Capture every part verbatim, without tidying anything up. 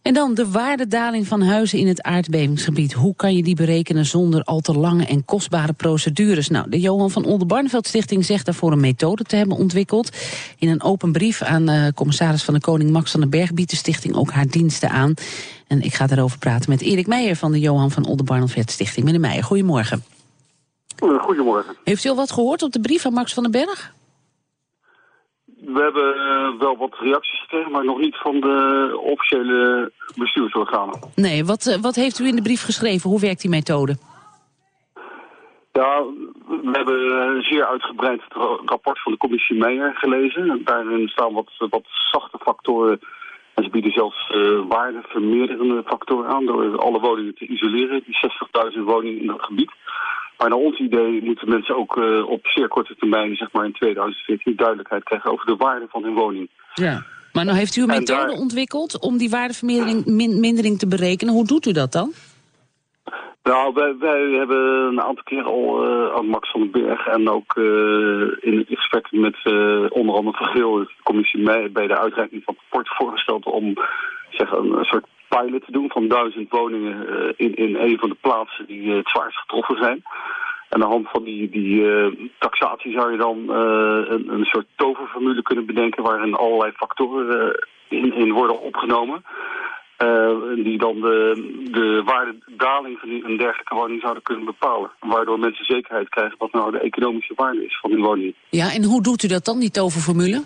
En dan de waardedaling van huizen in het aardbevingsgebied. Hoe kan je die berekenen zonder al te lange en kostbare procedures? Nou, de Johan van Oldenbarnevelt Stichting zegt daarvoor een methode te hebben ontwikkeld. In een open brief aan de commissaris van de Koning Max van den Berg biedt de stichting ook haar diensten aan. En ik ga daarover praten met Erik Meijer van de Johan van Oldenbarnevelt Stichting. Meneer Meijer, goedemorgen. Goedemorgen. Heeft u al wat gehoord op de brief van Max van den Berg? We hebben uh, wel wat reacties gekregen, maar nog niet van de officiële bestuursorganen. Nee, wat, uh, wat heeft u in de brief geschreven? Hoe werkt die methode? Ja, we hebben uh, zeer uitgebreid het rapport van de commissie Meijer gelezen. Daarin staan wat, wat zachte factoren. En ze bieden zelfs uh, waardevermeerderende factoren aan door alle woningen te isoleren. Die zestigduizend woningen in dat gebied. Maar naar ons idee moeten mensen ook uh, op zeer korte termijn, zeg maar in tweeduizend veertien, duidelijkheid krijgen over de waarde van hun woning. Ja, maar nou heeft u een en methode daar... ontwikkeld om die waardevermindering min, mindering te berekenen. Hoe doet u dat dan? Nou, wij, wij hebben een aantal keer al uh, aan Max van den Berg en ook uh, in gesprek met uh, onder andere Van Geel, de commissie mee, bij de uitreiking van het rapport voorgesteld om zeg, een, een soort pilot te doen van duizend woningen uh, in, in een van de plaatsen die uh, het zwaarst getroffen zijn. En aan de hand van die, die uh, taxatie zou je dan uh, een, een soort toverformule kunnen bedenken waarin allerlei factoren uh, in, in worden opgenomen. Uh, die dan de, de waardedaling van die, een dergelijke woning zouden kunnen bepalen. Waardoor mensen zekerheid krijgen wat nou de economische waarde is van die woning. Ja, en hoe doet u dat dan, die toverformule?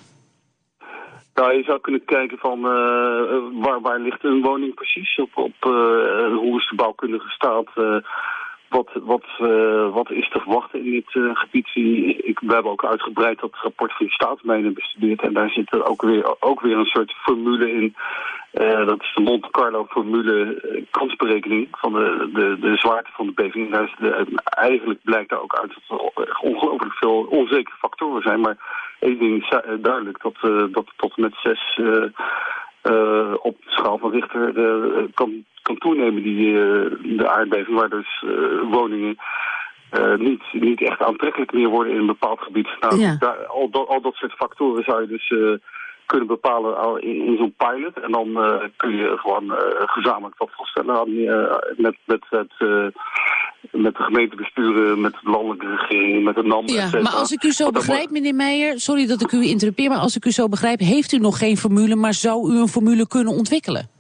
Nou, je zou kunnen kijken van uh, waar, waar ligt een woning precies, op, op uh, hoe is de bouwkundige staat, uh, wat, wat, uh, wat is te verwachten in dit uh, gebied. Ik, we hebben ook uitgebreid dat rapport van de staatsmijnen bestudeerd en daar zit er ook weer, ook weer een soort formule in. Uh, dat is de Monte Carlo formule uh, kansberekening van de, de, de zwaarte van de beving. Daar is de, eigenlijk blijkt daar ook uit dat er ongelooflijk veel onzekere factoren zijn, maar één ding is duidelijk, dat, uh, dat tot en met zes uh, uh, op de schaal van Richter uh, kan, kan toenemen die, uh, de aardbeving, waar dus uh, woningen uh, niet, niet echt aantrekkelijk meer worden in een bepaald gebied. Nou, ja. daar, al, dat, al dat soort factoren zou je dus uh, kunnen bepalen in, in zo'n pilot. En dan uh, kun je gewoon uh, gezamenlijk dat vaststellen aan, uh, met, met het... Uh, met de gemeentebesturen, met de landelijke regering, met de N A M. Ja, maar als ik u zo begrijp, meneer Meijer, sorry dat ik u interrupeer, maar als ik u zo begrijp, heeft u nog geen formule, maar zou u een formule kunnen ontwikkelen?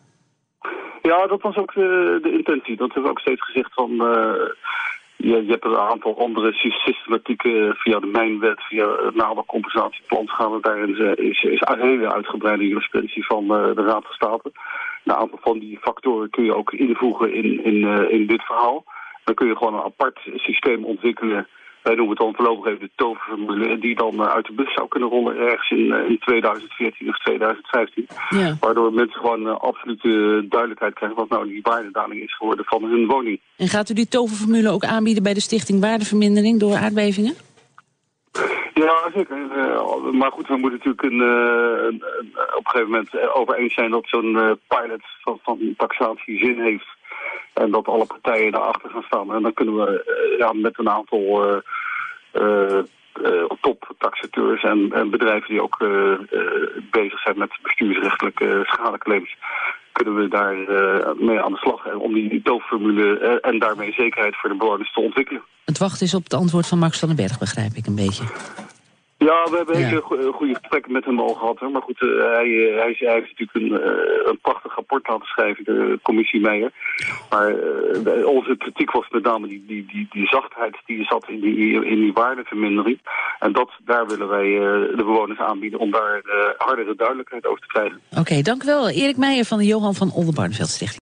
Ja, dat was ook de, de intentie. Dat hebben we ook steeds gezegd van, uh, je, je hebt een aantal andere systematieken via de mijnwet, via het nadercompensatieplan gaan we daarin is, is een hele uitgebreide jurisprudentie van uh, de Raad van State. Een aantal van die factoren kun je ook invoegen in, in, uh, in dit verhaal. Dan kun je gewoon een apart systeem ontwikkelen. Wij noemen het dan voorlopig even de toverformule. Die dan uit de bus zou kunnen rollen ergens in, in tweeduizend veertien of tweeduizend vijftien. Ja. Waardoor mensen gewoon uh, absolute duidelijkheid krijgen wat nou die waardedaling is geworden van hun woning. En gaat u die toverformule ook aanbieden bij de Stichting Waardevermindering door aardbevingen? Ja, zeker. Uh, maar goed, we moeten natuurlijk een, uh, een, een, op een gegeven moment over eens zijn dat zo'n uh, pilot van, van taxatie zin heeft. En dat alle partijen daarachter gaan staan. En dan kunnen we uh, ja, met een aantal uh, uh, uh, top-taxateurs en, en bedrijven die ook uh, uh, bezig zijn met bestuursrechtelijke uh, schadeclaims, kunnen we daar uh, mee aan de slag om die, die toverformule uh, en daarmee zekerheid voor de bewoners te ontwikkelen. Het wachten is op het antwoord van Max van den Berg, begrijp ik een beetje. Ja, we hebben ja. hele go- goede gesprekken met hem al gehad. Hè. Maar goed, uh, hij, hij, hij heeft natuurlijk een, uh, een prachtig rapport laten schrijven, de commissie Meijer. Maar uh, de, onze kritiek was met name die, die, die, die zachtheid die zat in die, in die waardevermindering. En dat, daar willen wij uh, de bewoners aanbieden om daar uh, hardere duidelijkheid over te krijgen. Oké, okay, dank u wel. Erik Meijer van de Johan van Oldenbarnevelt Stichting.